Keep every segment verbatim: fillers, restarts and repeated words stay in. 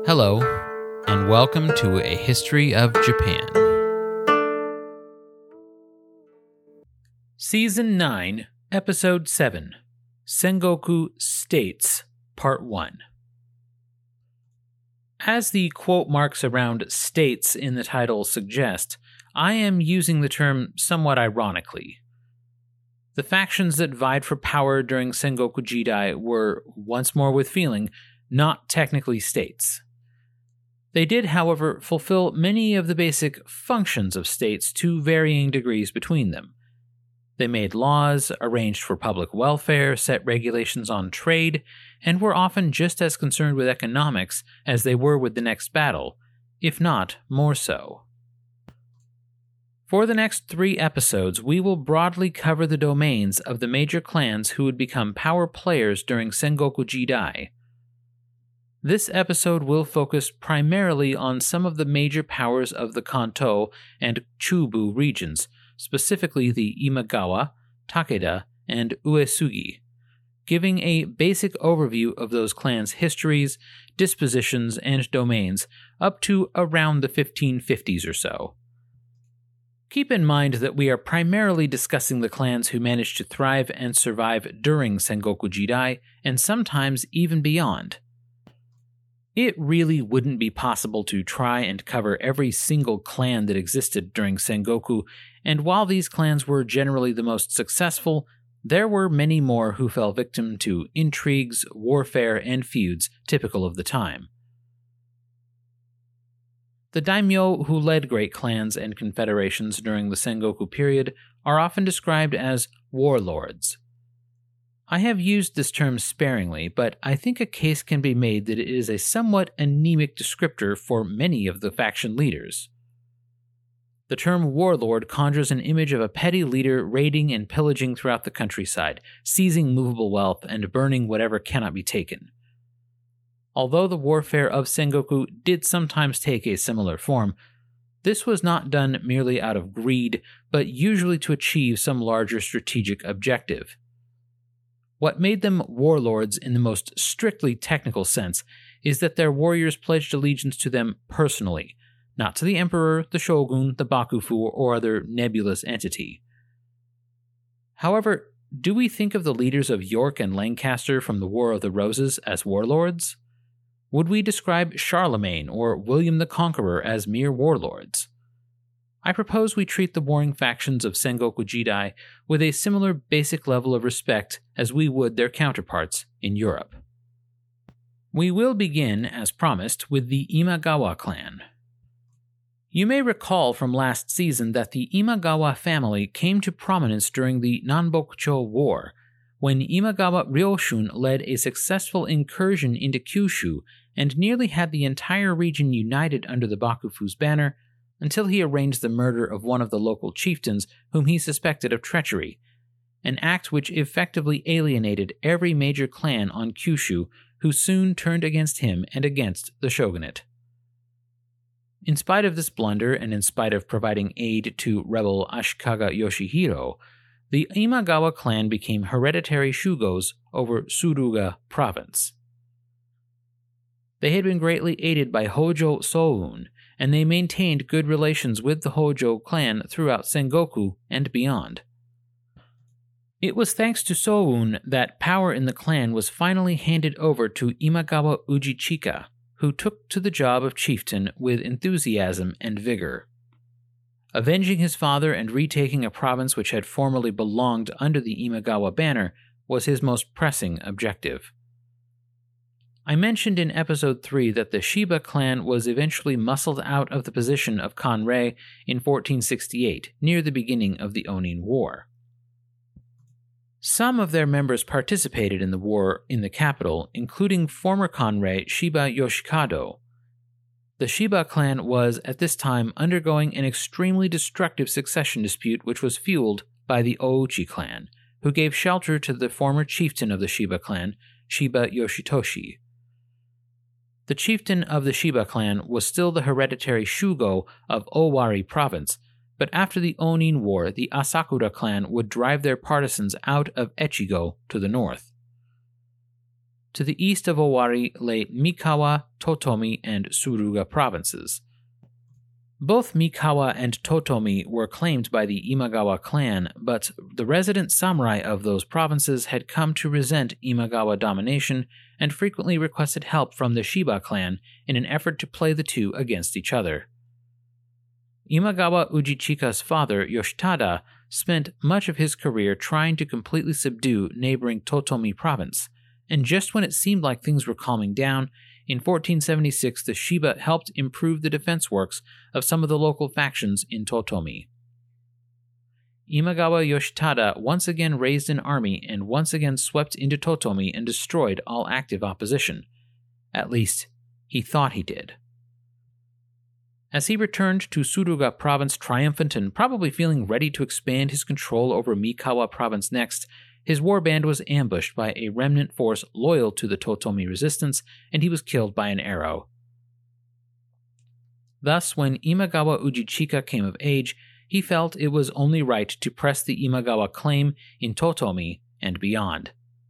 Hello, and welcome to A History of Japan. Season nine, Episode seven, Sengoku States, Part one. As the quote marks around states in the title suggest, I am using the term somewhat ironically. The factions that vied for power during Sengoku Jidai were, once more with feeling, not technically states. They did, however, fulfill many of the basic functions of states to varying degrees between them. They made laws, arranged for public welfare, set regulations on trade, and were often just as concerned with economics as they were with the next battle, if not more so. For the next three episodes, we will broadly cover the domains of the major clans who would become power players during Sengoku Jidai. This episode will focus primarily on some of the major powers of the Kanto and Chubu regions, specifically the Imagawa, Takeda, and Uesugi, giving a basic overview of those clans' histories, dispositions, and domains up to around the fifteen fifties or so. Keep in mind that we are primarily discussing the clans who managed to thrive and survive during Sengoku Jidai, and sometimes even beyond. It really wouldn't be possible to try and cover every single clan that existed during Sengoku, and while these clans were generally the most successful, there were many more who fell victim to intrigues, warfare, and feuds typical of the time. The daimyo who led great clans and confederations during the Sengoku period are often described as warlords. I have used this term sparingly, but I think a case can be made that it is a somewhat anemic descriptor for many of the faction leaders. The term warlord conjures an image of a petty leader raiding and pillaging throughout the countryside, seizing movable wealth and burning whatever cannot be taken. Although the warfare of Sengoku did sometimes take a similar form, this was not done merely out of greed, but usually to achieve some larger strategic objective. What made them warlords in the most strictly technical sense is that their warriors pledged allegiance to them personally, not to the emperor, the shogun, the bakufu, or other nebulous entity. However, do we think of the leaders of York and Lancaster from the War of the Roses as warlords? Would we describe Charlemagne or William the Conqueror as mere warlords? I propose we treat the warring factions of Sengoku Jidai with a similar basic level of respect as we would their counterparts in Europe. We will begin, as promised, with the Imagawa clan. You may recall from last season that the Imagawa family came to prominence during the Nanbokucho War, when Imagawa Ryoshun led a successful incursion into Kyushu and nearly had the entire region united under the Bakufu's banner, until he arranged the murder of one of the local chieftains whom he suspected of treachery, an act which effectively alienated every major clan on Kyushu, who soon turned against him and against the shogunate. In spite of this blunder, and in spite of providing aid to rebel Ashikaga Yoshihiro, the Imagawa clan became hereditary shugos over Suruga province. They had been greatly aided by Hojo Soun, and they maintained good relations with the Hojo clan throughout Sengoku and beyond. It was thanks to Soun that power in the clan was finally handed over to Imagawa Ujichika, who took to the job of chieftain with enthusiasm and vigor. Avenging his father and retaking a province which had formerly belonged under the Imagawa banner was his most pressing objective. I mentioned in episode three that the Shiba clan was eventually muscled out of the position of Kanrei in fourteen sixty-eight, near the beginning of the Onin War. Some of their members participated in the war in the capital, including former Kanrei Shiba Yoshikado. The Shiba clan was, at this time, undergoing an extremely destructive succession dispute which was fueled by the Ouchi clan, who gave shelter to the former chieftain of the Shiba clan, Shiba Yoshitoshi. The chieftain of the Shiba clan was still the hereditary shugo of Owari province, but after the Onin War, the Asakura clan would drive their partisans out of Echigo to the north. To the east of Owari lay Mikawa, Totomi, and Suruga provinces. Both Mikawa and Totomi were claimed by the Imagawa clan, but the resident samurai of those provinces had come to resent Imagawa domination and frequently requested help from the Shiba clan in an effort to play the two against each other. Imagawa Ujichika's father, Yoshitada, spent much of his career trying to completely subdue neighboring Totomi province, and just when it seemed like things were calming down, in fourteen seventy-six the Shiba helped improve the defense works of some of the local factions in Totomi. Imagawa Yoshitada once again raised an army and once again swept into Totomi and destroyed all active opposition. At least, he thought he did. As he returned to Suruga province triumphant and probably feeling ready to expand his control over Mikawa province next, his warband was ambushed by a remnant force loyal to the Totomi resistance, and he was killed by an arrow. Thus, when Imagawa Ujichika came of age, he felt it was only right to press the Imagawa claim in Totomi and beyond.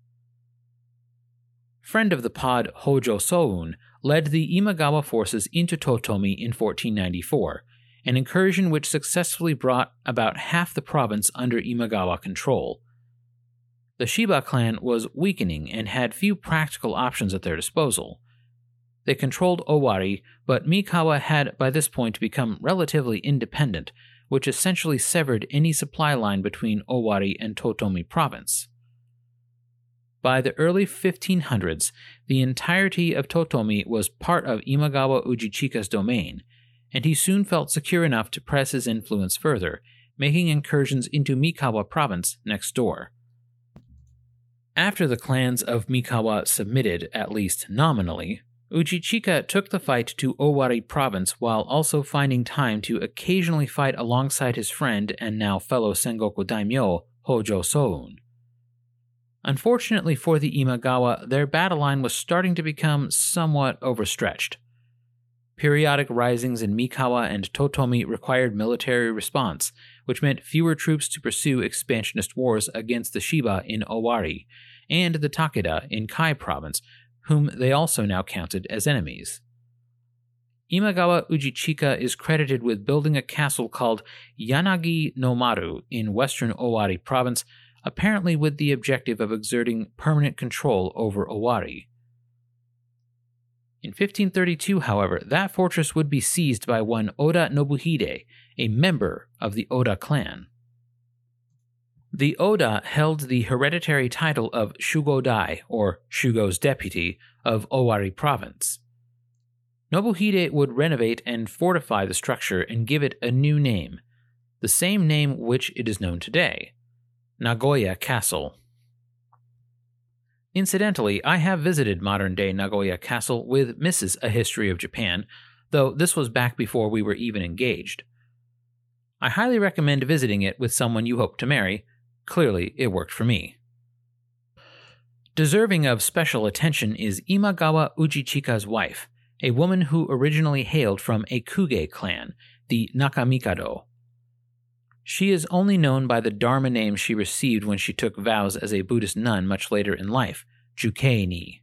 Friend of the pod Hojo Soun led the Imagawa forces into Totomi in fourteen ninety-four, an incursion which successfully brought about half the province under Imagawa control. The Shiba clan was weakening and had few practical options at their disposal. They controlled Owari, but Mikawa had by this point become relatively independent, which essentially severed any supply line between Owari and Totomi province. By the early fifteen hundreds, the entirety of Totomi was part of Imagawa Ujichika's domain, and he soon felt secure enough to press his influence further, making incursions into Mikawa province next door. After the clans of Mikawa submitted, at least nominally, Ujichika took the fight to Owari province while also finding time to occasionally fight alongside his friend and now fellow Sengoku daimyo, Hojo Soun. Unfortunately for the Imagawa, their battle line was starting to become somewhat overstretched. Periodic risings in Mikawa and Totomi required military response, which meant fewer troops to pursue expansionist wars against the Shiba in Owari, and the Takeda in Kai province, whom they also now counted as enemies. Imagawa Ujichika is credited with building a castle called Yanagi no Maru in western Owari province, apparently with the objective of exerting permanent control over Owari. In fifteen thirty-two, however, that fortress would be seized by one Oda Nobuhide, a member of the Oda clan. The Oda held the hereditary title of Shugodai, or Shugo's deputy, of Owari province. Nobuhide would renovate and fortify the structure and give it a new name, the same name which it is known today, Nagoya Castle. Incidentally, I have visited modern-day Nagoya Castle with Missus A History of Japan, though this was back before we were even engaged. I highly recommend visiting it with someone you hope to marry. Clearly, it worked for me. Deserving of special attention is Imagawa Ujichika's wife, a woman who originally hailed from a Kuge clan, the Nakamikado. She is only known by the Dharma name she received when she took vows as a Buddhist nun much later in life, Jukei-ni.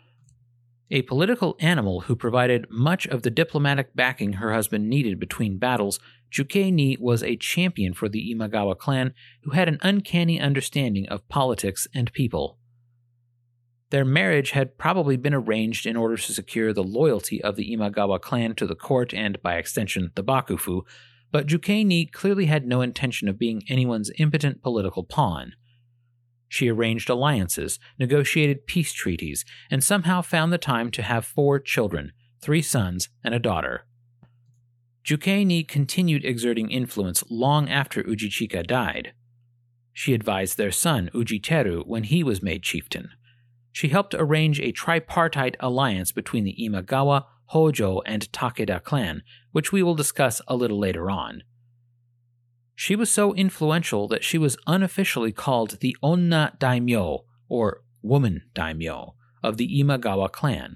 A political animal who provided much of the diplomatic backing her husband needed between battles, Jukei-ni was a champion for the Imagawa clan who had an uncanny understanding of politics and people. Their marriage had probably been arranged in order to secure the loyalty of the Imagawa clan to the court and, by extension, the Bakufu, but Jukei-ni clearly had no intention of being anyone's impotent political pawn. She arranged alliances, negotiated peace treaties, and somehow found the time to have four children, three sons and a daughter. Jukei-ni continued exerting influence long after Ujichika died. She advised their son Ujiteru when he was made chieftain. She helped arrange a tripartite alliance between the Imagawa, Hojo, and Takeda clan, which we will discuss a little later on. She was so influential that she was unofficially called the Onna Daimyo, or Woman Daimyo, of the Imagawa clan.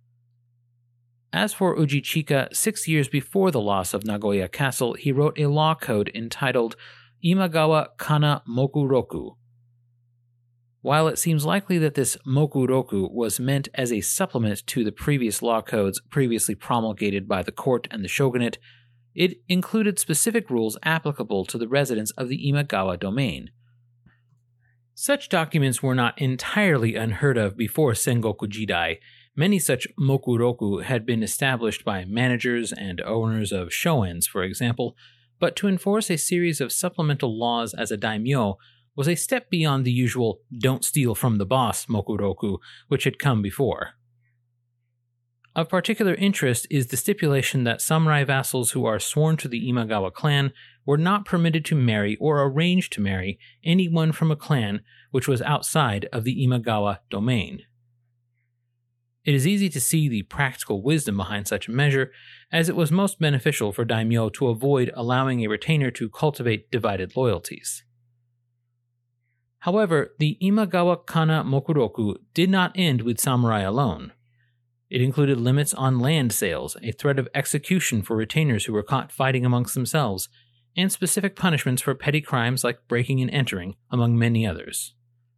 As for Ujichika, six years before the loss of Nagoya Castle, he wrote a law code entitled Imagawa Kana Mokuroku. While it seems likely that this mokuroku was meant as a supplement to the previous law codes previously promulgated by the court and the shogunate, it included specific rules applicable to the residents of the Imagawa domain. Such documents were not entirely unheard of before Sengoku Jidai. Many such mokuroku had been established by managers and owners of shoens, for example, but to enforce a series of supplemental laws as a daimyo was a step beyond the usual "don't steal from the boss" mokuroku which had come before. Of particular interest is the stipulation that samurai vassals who are sworn to the Imagawa clan were not permitted to marry or arrange to marry anyone from a clan which was outside of the Imagawa domain. It is easy to see the practical wisdom behind such a measure, as it was most beneficial for daimyo to avoid allowing a retainer to cultivate divided loyalties. However, the Imagawa Kana Mokuroku did not end with samurai alone. It included limits on land sales, a threat of execution for retainers who were caught fighting amongst themselves, and specific punishments for petty crimes like breaking and entering, among many others.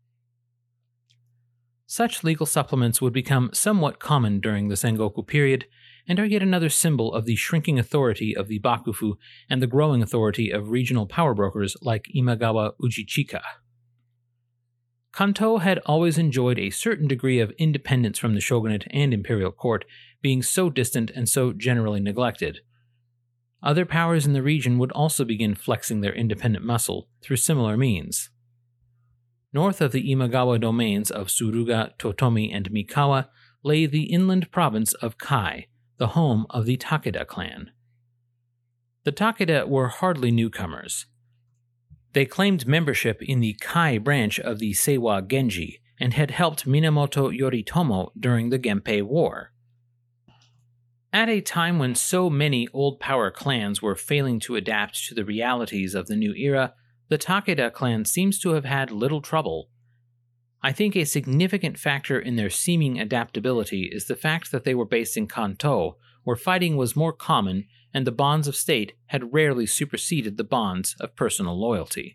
Such legal supplements would become somewhat common during the Sengoku period, and are yet another symbol of the shrinking authority of the Bakufu and the growing authority of regional power brokers like Imagawa Ujichika. Kanto had always enjoyed a certain degree of independence from the shogunate and imperial court, being so distant and so generally neglected. Other powers in the region would also begin flexing their independent muscle through similar means. North of the Imagawa domains of Suruga, Totomi, and Mikawa lay the inland province of Kai, the home of the Takeda clan. The Takeda were hardly newcomers. They claimed membership in the Kai branch of the Seiwa Genji and had helped Minamoto Yoritomo during the Genpei War. At a time when so many old power clans were failing to adapt to the realities of the new era, the Takeda clan seems to have had little trouble. I think a significant factor in their seeming adaptability is the fact that they were based in Kanto, where fighting was more common and the bonds of state had rarely superseded the bonds of personal loyalty.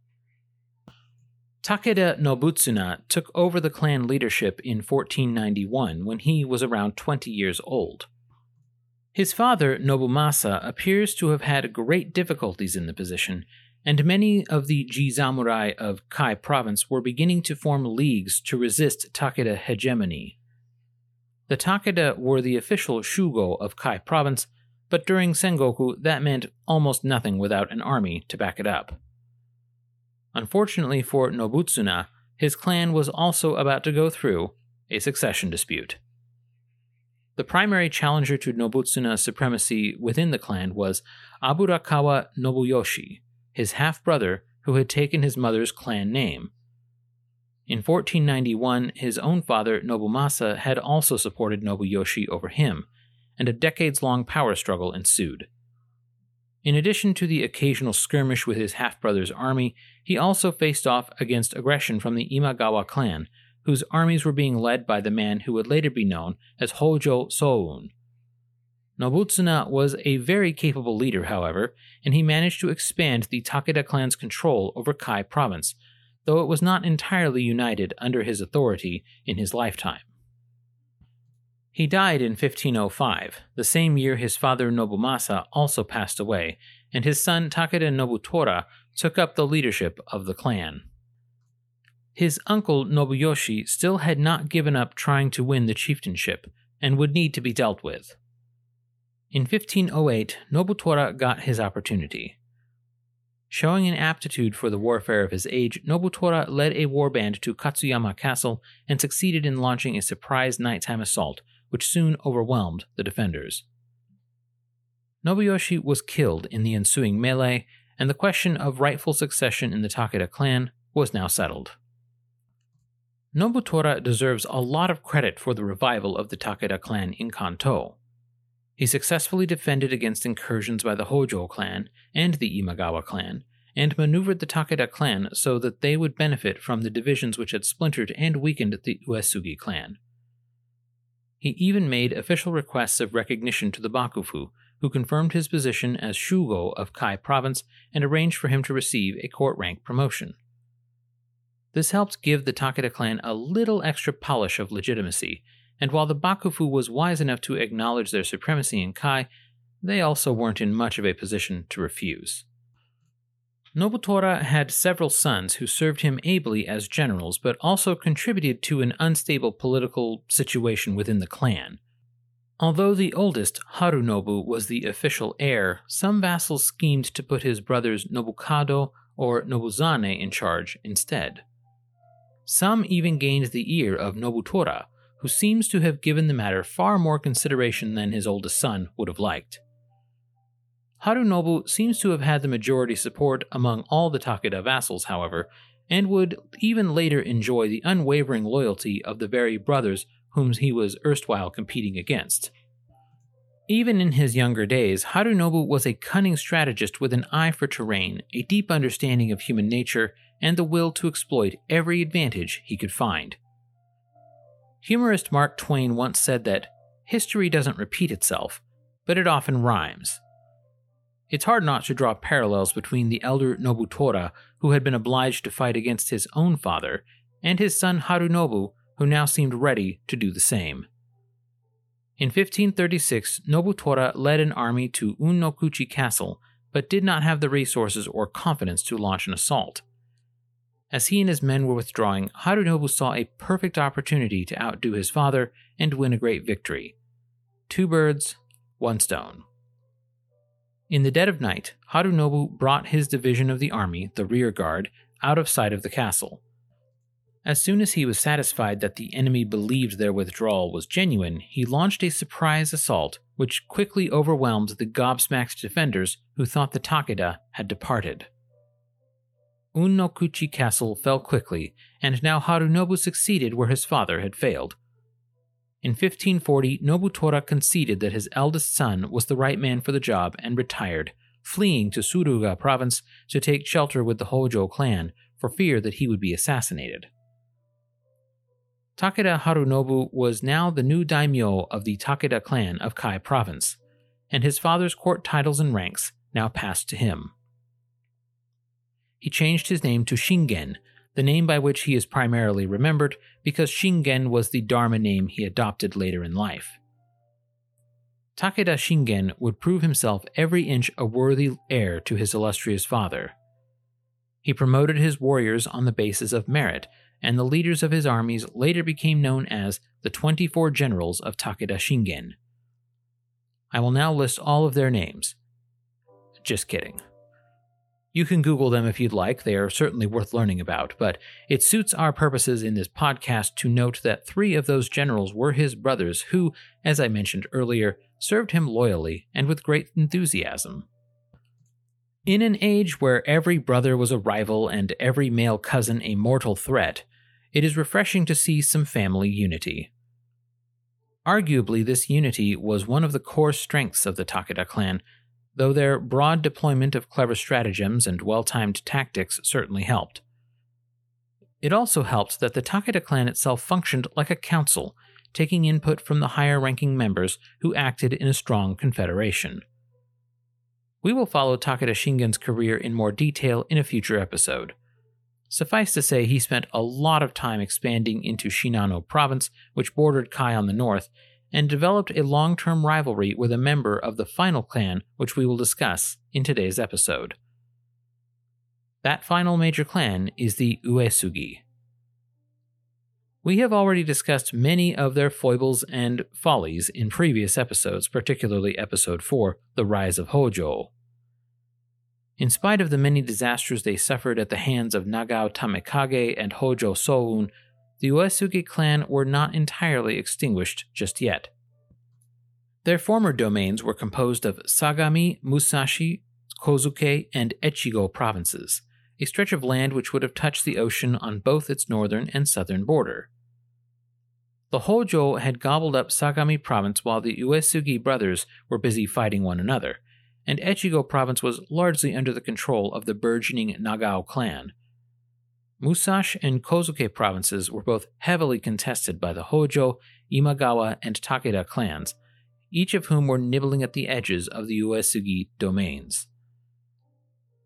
Takeda Nobutsuna took over the clan leadership in fourteen ninety-one when he was around twenty years old. His father, Nobumasa, appears to have had great difficulties in the position, and many of the Jizamurai of Kai province were beginning to form leagues to resist Takeda hegemony. The Takeda were the official shugo of Kai province, but during Sengoku that meant almost nothing without an army to back it up. Unfortunately for Nobutsuna, his clan was also about to go through a succession dispute. The primary challenger to Nobutsuna's supremacy within the clan was Aburakawa Nobuyoshi, his half-brother who had taken his mother's clan name. In fourteen ninety-one, his own father, Nobumasa, had also supported Nobuyoshi over him, and a decades-long power struggle ensued. In addition to the occasional skirmish with his half-brother's army, he also faced off against aggression from the Imagawa clan, whose armies were being led by the man who would later be known as Hojo Soun. Nobutsuna was a very capable leader, however, and he managed to expand the Takeda clan's control over Kai province, though it was not entirely united under his authority in his lifetime. He died in fifteen oh five, the same year his father Nobumasa also passed away, and his son Takeda Nobutora took up the leadership of the clan. His uncle Nobuyoshi still had not given up trying to win the chieftainship, and would need to be dealt with. In fifteen oh eight, Nobutora got his opportunity. Showing an aptitude for the warfare of his age, Nobutora led a warband to Katsuyama Castle and succeeded in launching a surprise nighttime assault, which soon overwhelmed the defenders. Nobuyoshi was killed in the ensuing melee, and the question of rightful succession in the Takeda clan was now settled. Nobutora deserves a lot of credit for the revival of the Takeda clan in Kanto. He successfully defended against incursions by the Hojo clan and the Imagawa clan, and maneuvered the Takeda clan so that they would benefit from the divisions which had splintered and weakened the Uesugi clan. He even made official requests of recognition to the Bakufu, who confirmed his position as Shugo of Kai province and arranged for him to receive a court rank promotion. This helped give the Takeda clan a little extra polish of legitimacy, and while the Bakufu was wise enough to acknowledge their supremacy in Kai, they also weren't in much of a position to refuse. Nobutora had several sons who served him ably as generals, but also contributed to an unstable political situation within the clan. Although the oldest, Harunobu, was the official heir, some vassals schemed to put his brothers Nobukado or Nobuzane in charge instead. Some even gained the ear of Nobutora, who seems to have given the matter far more consideration than his oldest son would have liked. Harunobu seems to have had the majority support among all the Takeda vassals, however, and would even later enjoy the unwavering loyalty of the very brothers whom he was erstwhile competing against. Even in his younger days, Harunobu was a cunning strategist with an eye for terrain, a deep understanding of human nature, and the will to exploit every advantage he could find. Humorist Mark Twain once said that history doesn't repeat itself, but it often rhymes. It's hard not to draw parallels between the elder Nobutora, who had been obliged to fight against his own father, and his son Harunobu, who now seemed ready to do the same. In fifteen thirty-six, Nobutora led an army to Un-no-Kuchi Castle, but did not have the resources or confidence to launch an assault. As he and his men were withdrawing, Harunobu saw a perfect opportunity to outdo his father and win a great victory. Two birds, one stone. In the dead of night, Harunobu brought his division of the army, the rear guard, out of sight of the castle. As soon as he was satisfied that the enemy believed their withdrawal was genuine, he launched a surprise assault, which quickly overwhelmed the gobsmacked defenders who thought the Takeda had departed. Un-no-Kuchi Castle fell quickly, and now Harunobu succeeded where his father had failed. In fifteen forty, Nobutora conceded that his eldest son was the right man for the job and retired, fleeing to Suruga province to take shelter with the Hojo clan for fear that he would be assassinated. Takeda Harunobu was now the new daimyo of the Takeda clan of Kai province, and his father's court titles and ranks now passed to him. He changed his name to Shingen, the name by which he is primarily remembered because Shingen was the Dharma name he adopted later in life. Takeda Shingen would prove himself every inch a worthy heir to his illustrious father. He promoted his warriors on the basis of merit, and the leaders of his armies later became known as the twenty-four Generals of Takeda Shingen. I will now list all of their names. Just kidding. You can Google them if you'd like, they are certainly worth learning about, but it suits our purposes in this podcast to note that three of those generals were his brothers who, as I mentioned earlier, served him loyally and with great enthusiasm. In an age where every brother was a rival and every male cousin a mortal threat, it is refreshing to see some family unity. Arguably, this unity was one of the core strengths of the Takeda clan, though their broad deployment of clever stratagems and well-timed tactics certainly helped. It also helped that the Takeda clan itself functioned like a council, taking input from the higher-ranking members who acted in a strong confederation. We will follow Takeda Shingen's career in more detail in a future episode. Suffice to say, he spent a lot of time expanding into Shinano province, which bordered Kai on the north, and developed a long-term rivalry with a member of the final clan, which we will discuss in today's episode. That final major clan is the Uesugi. We have already discussed many of their foibles and follies in previous episodes, particularly episode four, The Rise of Hojo. In spite of the many disasters they suffered at the hands of Nagao Tamekage and Hojo Soun, the Uesugi clan were not entirely extinguished just yet. Their former domains were composed of Sagami, Musashi, Kozuke, and Echigo provinces, a stretch of land which would have touched the ocean on both its northern and southern border. The Hojo had gobbled up Sagami province while the Uesugi brothers were busy fighting one another, and Echigo province was largely under the control of the burgeoning Nagao clan. Musashi and Kozuke provinces were both heavily contested by the Hojo, Imagawa, and Takeda clans, each of whom were nibbling at the edges of the Uesugi domains.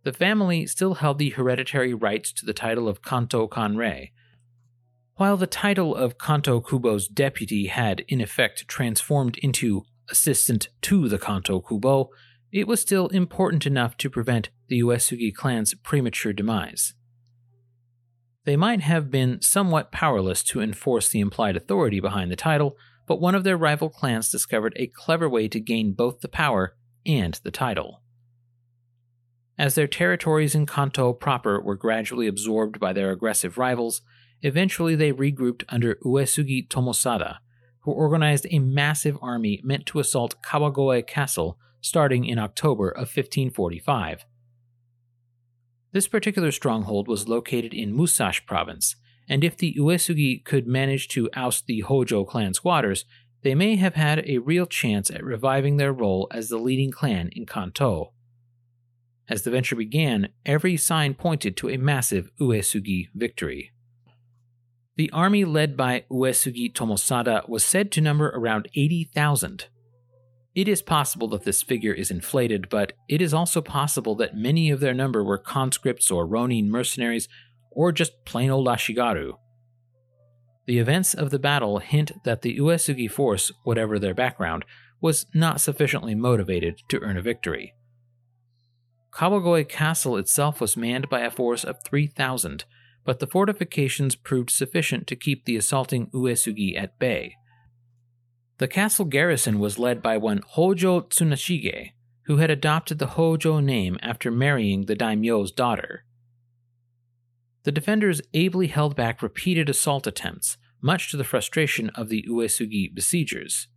the family still held the hereditary rights to the title of Kanto Kanrei. While the title of Kanto Kubo's deputy had in effect transformed into assistant to the Kanto Kubo, it was still important enough to prevent the Uesugi clan's premature demise. They might have been somewhat powerless to enforce the implied authority behind the title, but one of their rival clans discovered a clever way to gain both the power and the title. As their territories in Kanto proper were gradually absorbed by their aggressive rivals, eventually they regrouped under Uesugi Tomosada, who organized a massive army meant to assault Kawagoe Castle starting in October of fifteen forty-five. This particular stronghold was located in Musashi Province, and if the Uesugi could manage to oust the Hojo clan squatters, they may have had a real chance at reviving their role as the leading clan in Kanto. As the venture began, every sign pointed to a massive Uesugi victory. The army led by Uesugi Tomosada was said to number around eighty thousand. It is possible that this figure is inflated, but it is also possible that many of their number were conscripts or Ronin mercenaries, or just plain old Ashigaru. The events of the battle hint that the Uesugi force, whatever their background, was not sufficiently motivated to earn a victory. Kawagoe Castle itself was manned by a force of three thousand, but the fortifications proved sufficient to keep the assaulting Uesugi at bay. The castle garrison was led by one Hojo Tsunashige, who had adopted the Hojo name after marrying the daimyo's daughter. The defenders ably held back repeated assault attempts, much to the frustration of the Uesugi besiegers.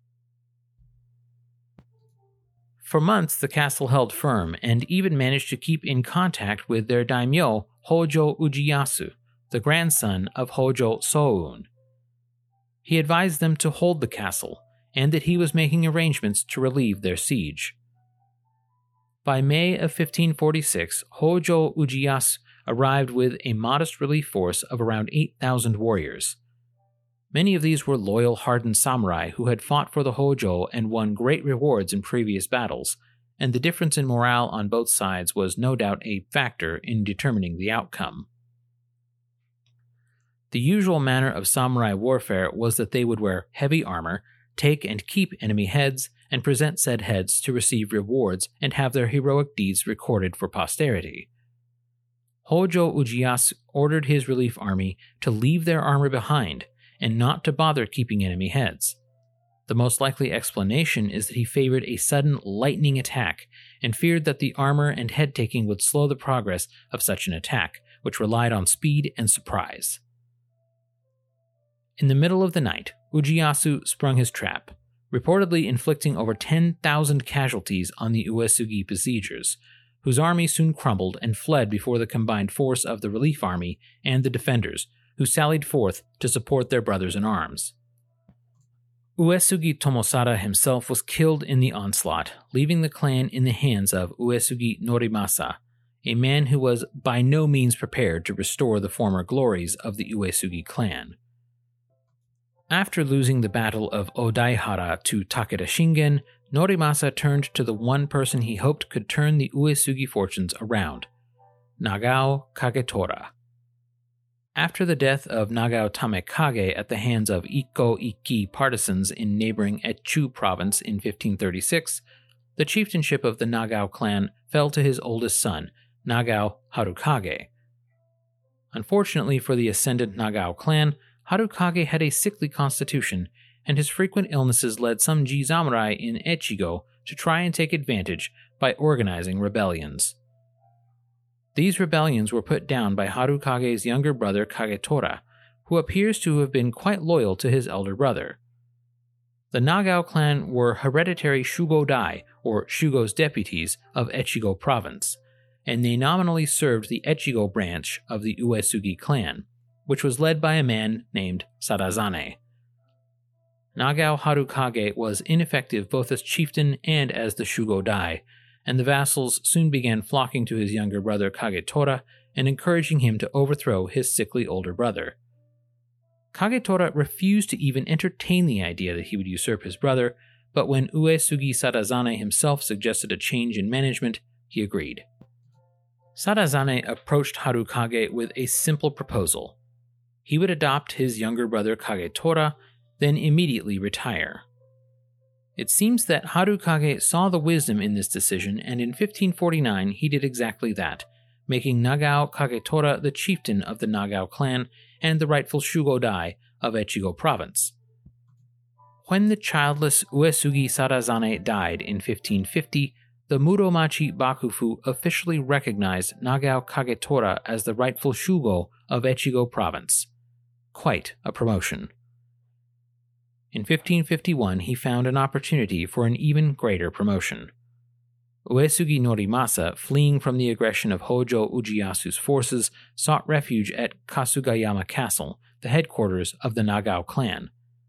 For months, the castle held firm and even managed to keep in contact with their daimyo, Hojo Ujiyasu, the grandson of Hojo Soun. He advised them to hold the castle, and that he was making arrangements to relieve their siege. By May of fifteen forty-six, Hojo Ujiyasu arrived with a modest relief force of around eight thousand warriors. Many of these were loyal, hardened samurai who had fought for the Hojo and won great rewards in previous battles, and the difference in morale on both sides was no doubt a factor in determining the outcome. The usual manner of samurai warfare was that they would wear heavy armor, take and keep enemy heads, and present said heads to receive rewards and have their heroic deeds recorded for posterity. Hojo Ujiyasu ordered his relief army to leave their armor behind and not to bother keeping enemy heads. The most likely explanation is that he favored a sudden lightning attack and feared that the armor and head-taking would slow the progress of such an attack, which relied on speed and surprise. In the middle of the night, Ujiyasu sprung his trap, reportedly inflicting over ten thousand casualties on the Uesugi besiegers, whose army soon crumbled and fled before the combined force of the relief army and the defenders, who sallied forth to support their brothers in arms. Uesugi Tomosada himself was killed in the onslaught, leaving the clan in the hands of Uesugi Norimasa, a man who was by no means prepared to restore the former glories of the Uesugi clan. After losing the Battle of Odaihara to Takeda Shingen, Norimasa turned to the one person he hoped could turn the Uesugi fortunes around, Nagao Kagetora. After the death of Nagao Tamekage at the hands of Ikko Ikki partisans in neighboring Etchu province in fifteen thirty-six, the chieftainship of the Nagao clan fell to his oldest son, Nagao Harukage. Unfortunately for the ascendant Nagao clan, Harukage had a sickly constitution, and his frequent illnesses led some Ji-samurai in Echigo to try and take advantage by organizing rebellions. These rebellions were put down by Harukage's younger brother Kagetora, who appears to have been quite loyal to his elder brother. The Nagao clan were hereditary Shugodai, or Shugo's deputies, of Echigo province, and they nominally served the Echigo branch of the Uesugi clan, which was led by a man named Sadazane. Nagao Harukage was ineffective both as chieftain and as the Shugodai, and the vassals soon began flocking to his younger brother Kagetora and encouraging him to overthrow his sickly older brother. Kagetora refused to even entertain the idea that he would usurp his brother, but when Uesugi Sadazane himself suggested a change in management, he agreed. Sadazane approached Harukage with a simple proposal. He would adopt his younger brother Kagetora, then immediately retire. It seems that Harukage saw the wisdom in this decision, and in fifteen forty-nine he did exactly that, making Nagao Kagetora the chieftain of the Nagao clan and the rightful Shugodai of Echigo province. When the childless Uesugi Sadazane died in fifteen fifty, the Muromachi Bakufu officially recognized Nagao Kagetora as the rightful Shugo of Echigo province. Quite a promotion. In fifteen fifty-one, he found an opportunity for an even greater promotion. Uesugi Norimasa, fleeing from the aggression of Hojo Ujiyasu's forces, sought refuge at Kasugayama Castle, the headquarters of the Nagao clan.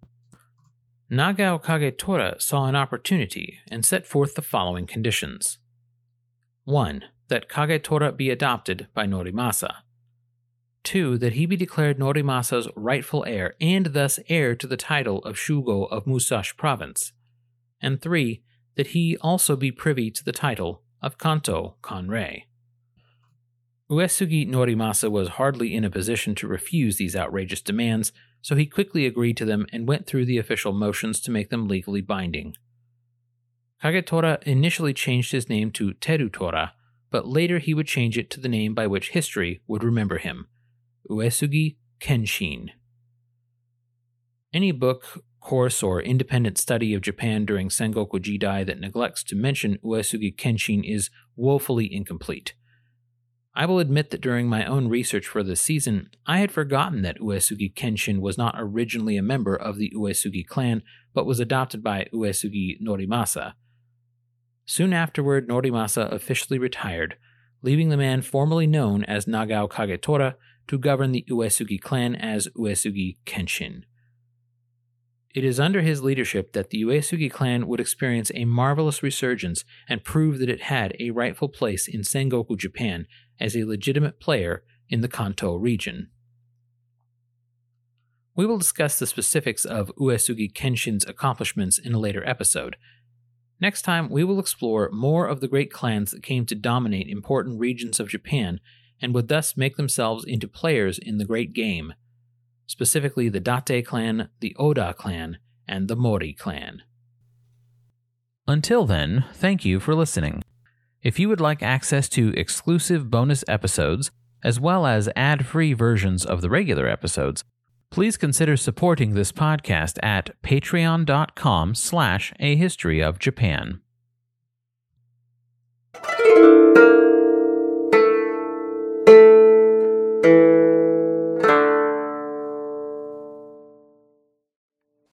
Nagao Kagetora saw an opportunity and set forth the following conditions. one. That Kagetora be adopted by Norimasa. two. That he be declared Norimasa's rightful heir and thus heir to the title of Shugo of Musashi province. And three. That he also be privy to the title of Kanto Kanrei. Uesugi Norimasa was hardly in a position to refuse these outrageous demands, so he quickly agreed to them and went through the official motions to make them legally binding. Kagetora initially changed his name to Terutora, but later he would change it to the name by which history would remember him, Uesugi Kenshin. Any book, course, or independent study of Japan during Sengoku Jidai that neglects to mention Uesugi Kenshin is woefully incomplete. I will admit that during my own research for this season, I had forgotten that Uesugi Kenshin was not originally a member of the Uesugi clan, but was adopted by Uesugi Norimasa. Soon afterward, Norimasa officially retired, leaving the man formerly known as Nagao Kagetora to govern the Uesugi clan as Uesugi Kenshin. It is under his leadership that the Uesugi clan would experience a marvelous resurgence and prove that it had a rightful place in Sengoku Japan as a legitimate player in the Kanto region. We will discuss the specifics of Uesugi Kenshin's accomplishments in a later episode. Next time, we will explore more of the great clans that came to dominate important regions of Japan and would thus make themselves into players in the great game, specifically the Date clan, the Oda clan, and the Mori clan. Until then, thank you for listening. If you would like access to exclusive bonus episodes, as well as ad-free versions of the regular episodes, please consider supporting this podcast at patreon.com slash a history of Japan.